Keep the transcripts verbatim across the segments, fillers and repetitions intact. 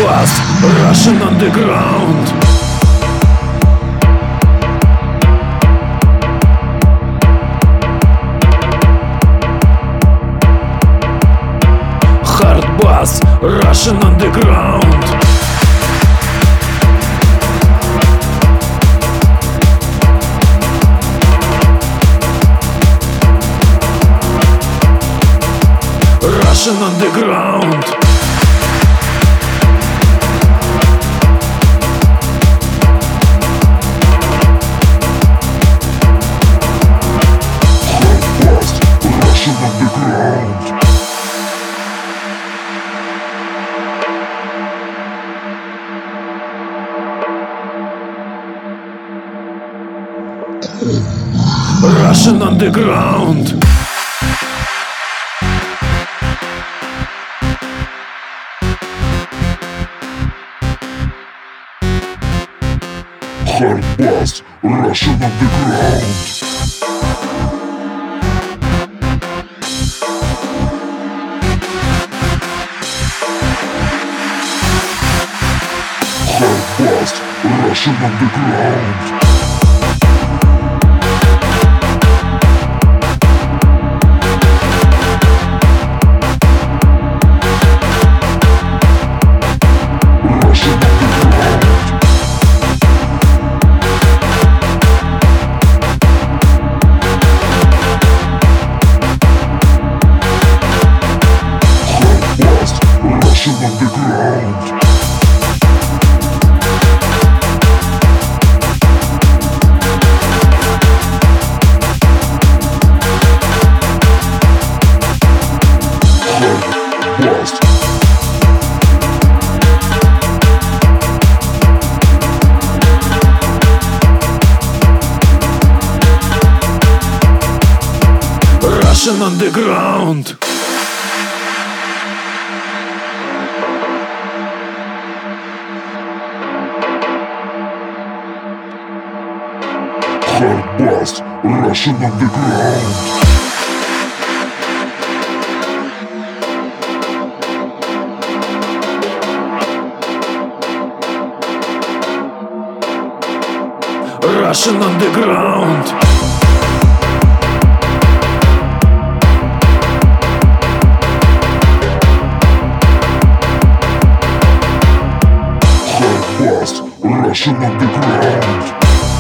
bass, Russian underground. Hard bass, Russian underground. Russian underground. Russian underground. Russian underground. Hard bass, Russian underground. Hard bass, Russian underground. Russian underground. Russian underground. Hard bass, Russian underground. Russian underground. Hard bass, Russian underground.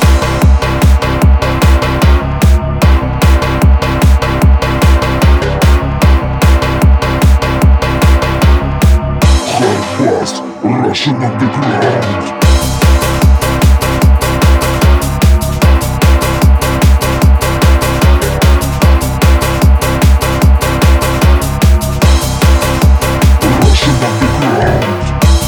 Russian underground. Russian underground.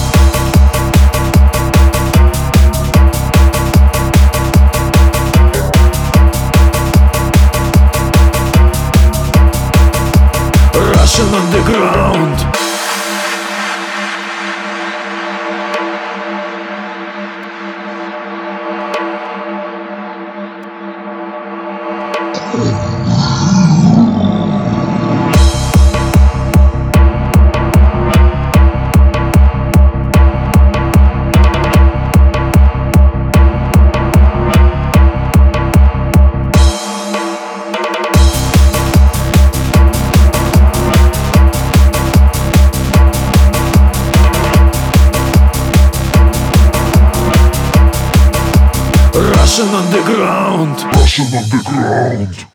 Russian underground. Russian underground. Russian underground.